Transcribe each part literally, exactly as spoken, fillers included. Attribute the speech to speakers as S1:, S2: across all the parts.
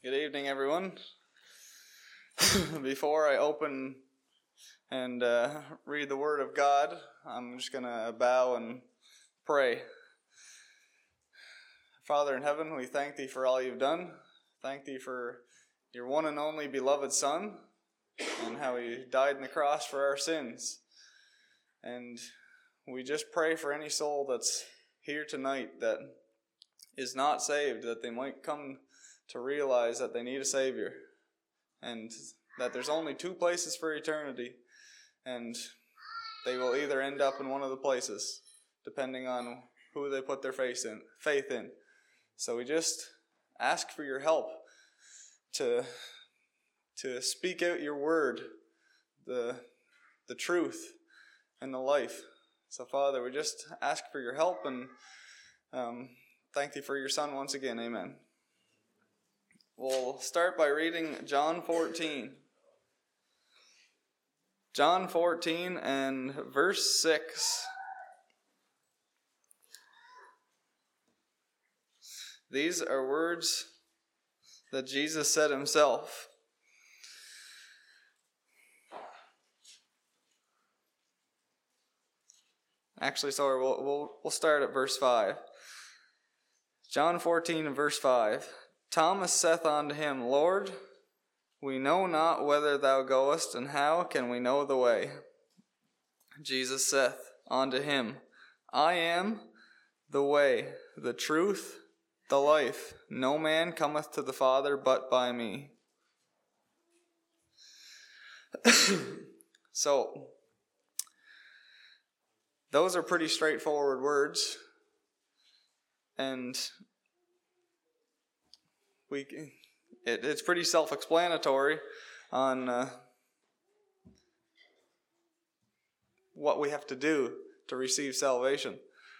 S1: Good evening, everyone. Before I open and uh, read the Word of God, I'm just going to bow and pray. Father in heaven, we thank Thee for all You've done. Thank Thee for Your one and only beloved Son and how He died on the cross for our sins. And we just pray for any soul that's here tonight that is not saved, that they might come to realize that they need a Savior and that there's only two places for eternity, and they will either end up in one of the places depending on who they put their faith in. Faith in. So we just ask for Your help to to speak out Your word, the the truth and the life. So Father, we just ask for Your help and um, thank Thee for Your Son once again. Amen. We'll start by reading John fourteen. John fourteen and verse six. These are words that Jesus said Himself. Actually, sorry, we'll, we'll, we'll start at verse five. John fourteen and verse five. Thomas saith unto Him, Lord, we know not whither Thou goest, and how can we know the way? Jesus saith unto him, I am the way, the truth, the life. No man cometh to the Father but by me. So, those are pretty straightforward words, and we it, it's pretty self-explanatory on uh, what we have to do to receive salvation.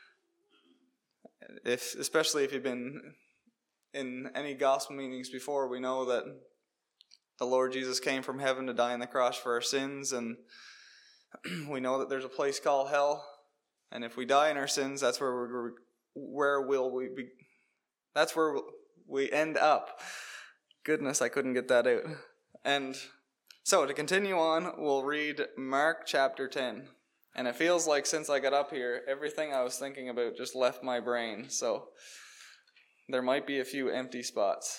S1: If especially if you've been in any gospel meetings before, we know that the Lord Jesus came from heaven to die on the cross for our sins, and we know that there's a place called hell. And if we die in our sins, that's where we're, where will we be? That's where we end up. Goodness, I couldn't get that out. And so to continue on, we'll read Mark chapter ten. And it feels like since I got up here, everything I was thinking about just left my brain. So there might be a few empty spots.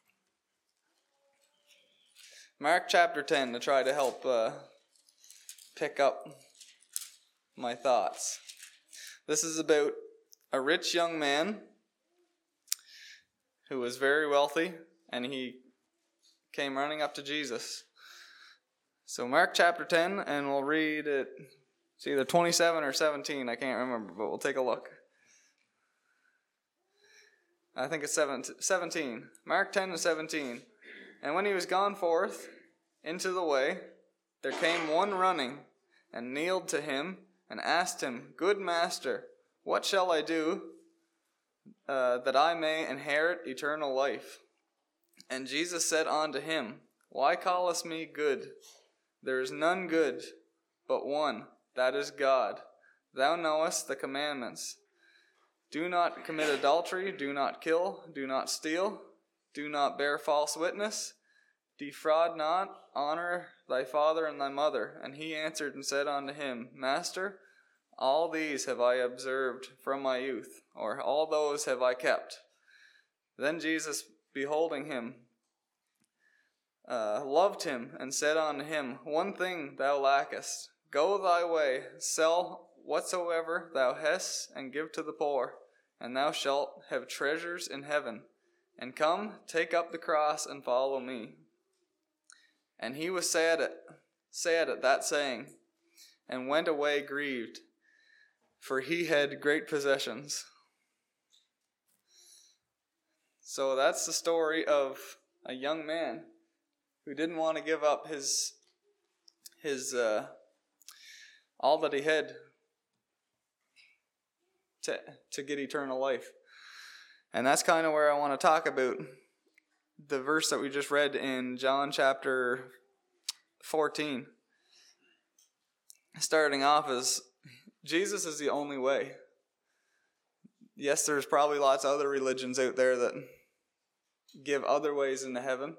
S1: Mark chapter ten, to try to help uh, pick up my thoughts. This is about a rich young man who was very wealthy, and he came running up to Jesus. So Mark chapter ten, and we'll read it. It's either twenty-seven or seventeen, I can't remember, but we'll take a look. I think it's seventeen. Mark ten and seventeen. And when he was gone forth into the way, there came one running, and kneeled to him, and asked him, Good master, what shall I do uh, that I may inherit eternal life? And Jesus said unto him, Why callest me good? There is none good, but one, that is God. Thou knowest the commandments. Do not commit adultery, do not kill, do not steal, do not bear false witness, defraud not, honor thy father and thy mother. And he answered and said unto him, Master, all these have I observed from my youth, or all those have I kept. Then Jesus, beholding him, uh, loved him, and said unto him, One thing thou lackest. Go thy way, sell whatsoever thou hast, and give to the poor, and thou shalt have treasures in heaven. And come, take up the cross, and follow me. And he was sad at, sad at that saying, and went away grieved, for he had great possessions. So that's the story of a young man who didn't want to give up his his uh, all that he had to to get eternal life. And that's kind of where I want to talk about the verse that we just read in John chapter fourteen. Starting off as Jesus is the only way. Yes, there's probably lots of other religions out there that give other ways into heaven.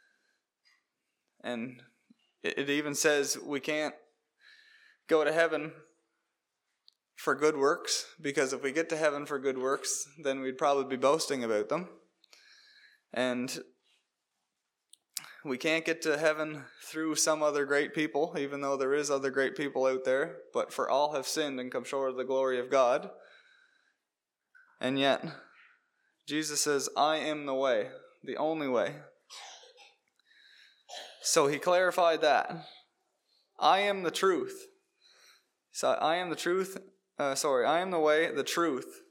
S1: And it even says we can't go to heaven for good works, because if we get to heaven for good works, then we'd probably be boasting about them. And we can't get to heaven through some other great people, even though there is other great people out there. But for all have sinned and come short of the glory of God. And yet, Jesus says, I am the way, the only way. So he clarified that. I am the truth. So I am the truth. Uh, sorry, I am the way, the truth.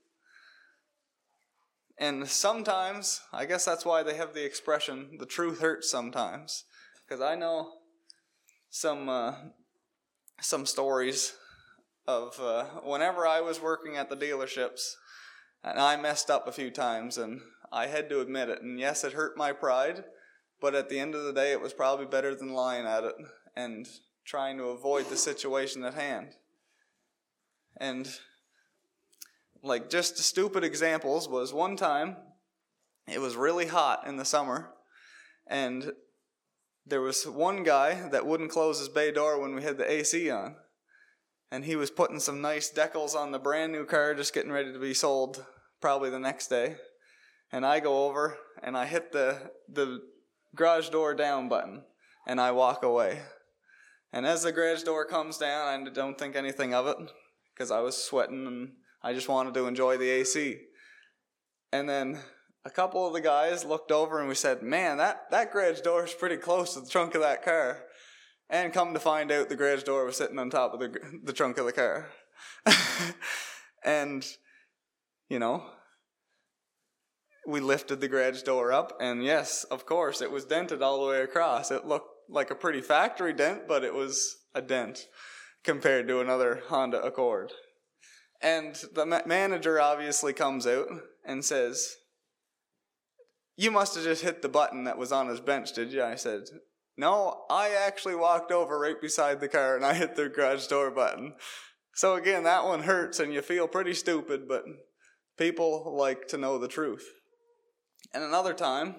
S1: And sometimes, I guess that's why they have the expression, the truth hurts sometimes. Because I know some uh, some stories of uh, whenever I was working at the dealerships, and I messed up a few times, and I had to admit it. And yes, it hurt my pride, but at the end of the day, it was probably better than lying at it and trying to avoid the situation at hand. And like just stupid examples was one time, it was really hot in the summer, and there was one guy that wouldn't close his bay door when we had the A C on. And he was putting some nice decals on the brand new car, just getting ready to be sold probably the next day. And I go over and I hit the the garage door down button and I walk away. And as the garage door comes down, I don't think anything of it because I was sweating and I just wanted to enjoy the A C. And then a couple of the guys looked over and we said, man, that, that garage door is pretty close to the trunk of that car. And come to find out, the garage door was sitting on top of the the trunk of the car. And, you know, we lifted the garage door up, and yes, of course, it was dented all the way across. It looked like a pretty factory dent, but it was a dent compared to another Honda Accord. And the ma- manager obviously comes out and says, you must have just hit the button that was on his bench, did you? I said, no, I actually walked over right beside the car and I hit the garage door button. So again, that one hurts and you feel pretty stupid, but people like to know the truth. And another time,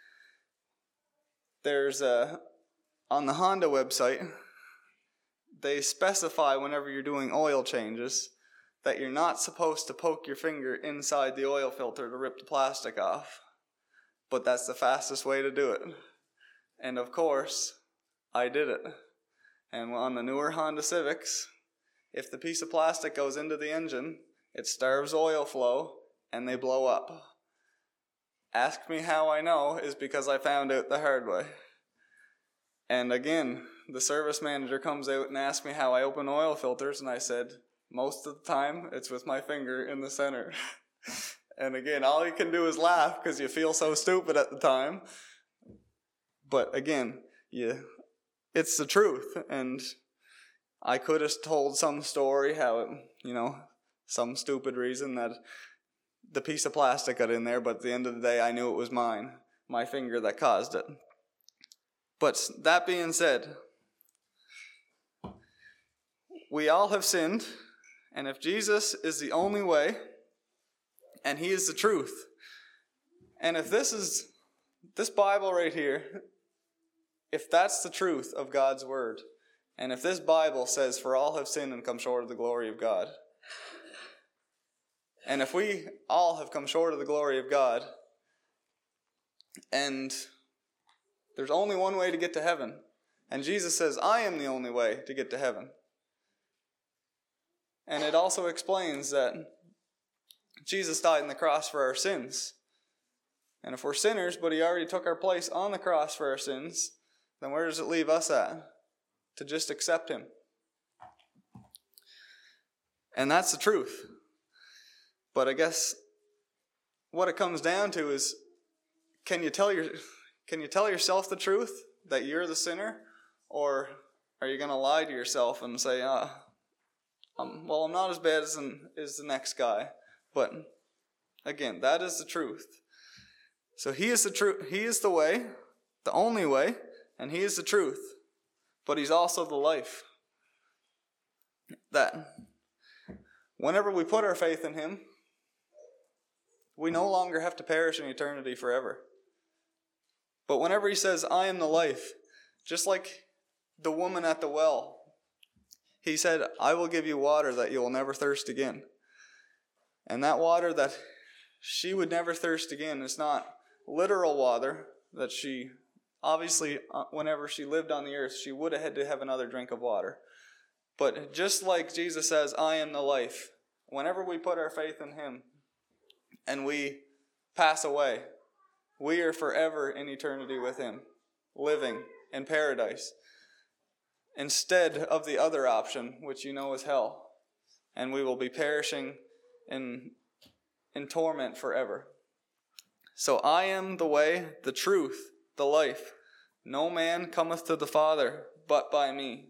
S1: there's a, on the Honda website, they specify whenever you're doing oil changes that you're not supposed to poke your finger inside the oil filter to rip the plastic off. But that's the fastest way to do it. And of course, I did it. And on the newer Honda Civics, if the piece of plastic goes into the engine, it starves oil flow and they blow up. Ask me how I know is because I found out the hard way. And again, the service manager comes out and asks me how I open oil filters, and I said, most of the time, it's with my finger in the center. And again, all you can do is laugh because you feel so stupid at the time. But again, you, it's the truth. And I could have told some story how, it, you know, some stupid reason that the piece of plastic got in there, but at the end of the day, I knew it was mine, my finger that caused it. But that being said, we all have sinned, and if Jesus is the only way, and he is the truth, and if this is, this Bible right here, if that's the truth of God's word, and if this Bible says, for all have sinned and come short of the glory of God, and if we all have come short of the glory of God, and there's only one way to get to heaven, and Jesus says, I am the only way to get to heaven. And it also explains that Jesus died on the cross for our sins. And if we're sinners, but he already took our place on the cross for our sins, then where does it leave us at? To just accept him. And that's the truth. But I guess what it comes down to is, can you tell your, can you tell yourself the truth that you're the sinner? Or are you going to lie to yourself and say, ah, um, well, I'm not as bad as, an, as the next guy. But again, that is the truth. So he is the truth. He is the way, the only way, and he is the truth. But he's also the life. That whenever we put our faith in him, we no longer have to perish in eternity forever. But whenever he says, I am the life, just like the woman at the well, he said, I will give you water that you will never thirst again. And that water that she would never thirst again is not literal water that she, obviously, whenever she lived on the earth, she would have had to have another drink of water. But just like Jesus says, I am the life, whenever we put our faith in him and we pass away, we are forever in eternity with him, living in paradise, instead of the other option, which you know is hell. And we will be perishing in, in torment forever. So I am the way, the truth, the life. No man cometh to the Father but by me.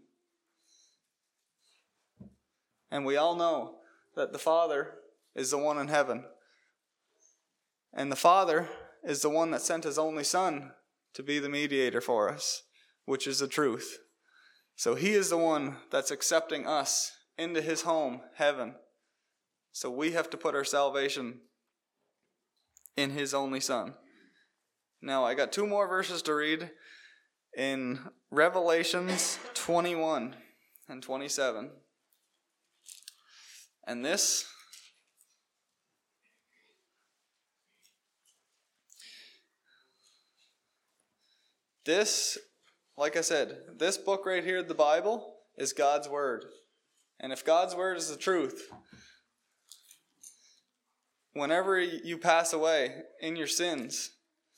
S1: And we all know that the Father is the one in heaven. And the Father is the one that sent his only Son to be the mediator for us, which is the truth. So he is the one that's accepting us into his home, heaven. So we have to put our salvation in his only Son. Now, I got two more verses to read in Revelations twenty-one and twenty-seven. And this This, like I said, this book right here, the Bible, is God's Word. And if God's Word is the truth, whenever you pass away in your sins,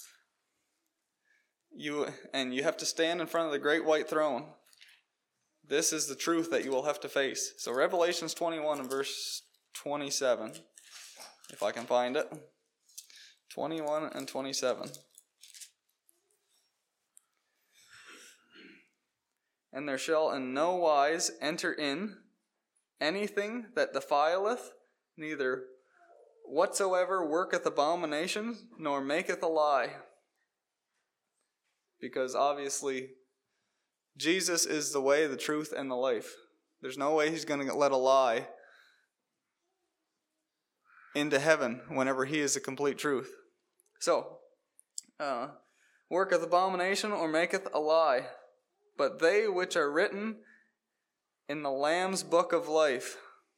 S1: you and you have to stand in front of the great white throne, this is the truth that you will have to face. So Revelations twenty-one and verse twenty-seven, if I can find it. twenty-one and twenty-seven. And there shall in no wise enter in anything that defileth, neither whatsoever worketh abomination, nor maketh a lie. Because obviously, Jesus is the way, the truth, and the life. There's no way he's going to let a lie into heaven whenever he is the complete truth. So, uh, worketh abomination or maketh a lie. But they which are written in the Lamb's book of life.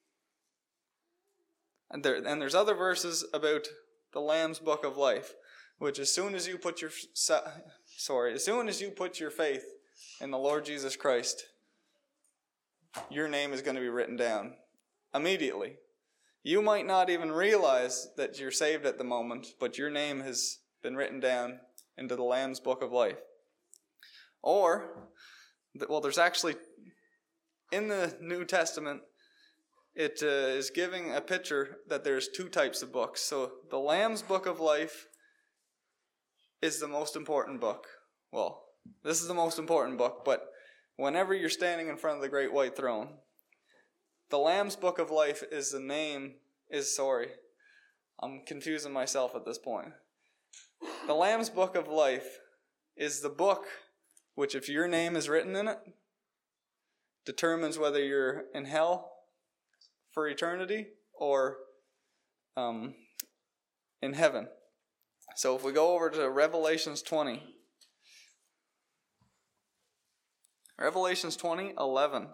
S1: And, there, and there's other verses about the Lamb's book of life, which as soon as you put your sorry, as soon as you put your faith in the Lord Jesus Christ, your name is going to be written down immediately. You might not even realize that you're saved at the moment, but your name has been written down into the Lamb's book of life. Or, well, there's actually, in the New Testament, it uh, is giving a picture that there's two types of books. So the Lamb's book of life is the most important book. Well, this is the most important book, but whenever you're standing in front of the great white throne, the Lamb's book of life is the name, is, sorry, I'm confusing myself at this point. The Lamb's book of life is the book which, if your name is written in it, determines whether you're in hell for eternity or um, in heaven. So if we go over to Revelations twenty, Revelations twenty, eleven.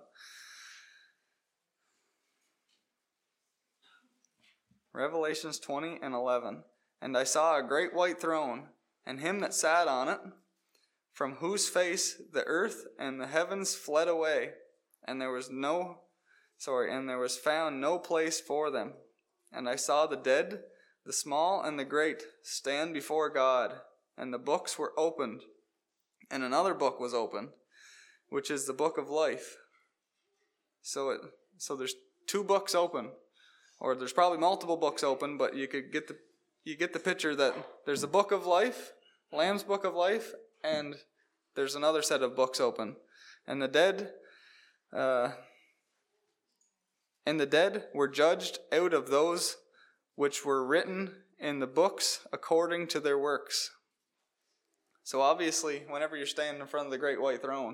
S1: Revelations twenty and eleven. And I saw a great white throne, and him that sat on it, from whose face the earth and the heavens fled away, and there was no, sorry, and there was found no place for them. And I saw the dead, the small and the great, stand before God, and the books were opened, and another book was opened, which is the book of life. So it, so there's two books open, or there's probably multiple books open, but you could get the you get the picture that there's a book of life, Lamb's book of life, and there's another set of books open. And the dead uh, and the dead were judged out of those which were written in the books according to their works. So obviously, whenever you're standing in front of the great white throne,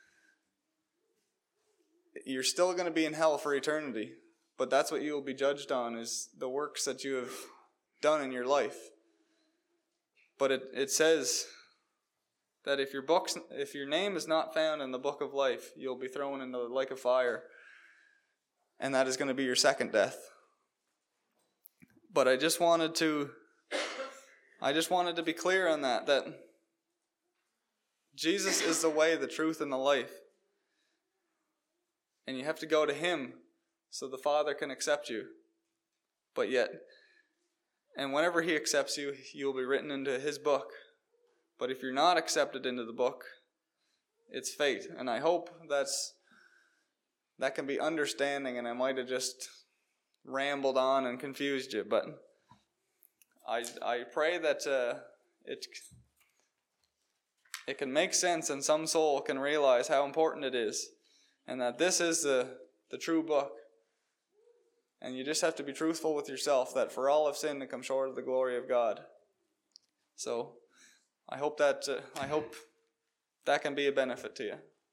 S1: you're still going to be in hell for eternity. But that's what you will be judged on, is the works that you have done in your life. But it, it says that if your books, if your name is not found in the book of life, you'll be thrown into the lake of fire, and that is going to be your second death. But I just wanted to, I just wanted to be clear on that, that Jesus is the way, the truth, and the life. And you have to go to Him so the Father can accept you. But yet, and whenever He accepts you, you'll be written into His book. But if you're not accepted into the book, it's fate. And I hope that's that can be understanding, and I might have just rambled on and confused you, but I I pray that uh, it it can make sense and some soul can realize how important it is, and that this is the, the true book. And you just have to be truthful with yourself, that for all have sinned and come short of the glory of God. So I hope that uh, I hope that can be a benefit to you.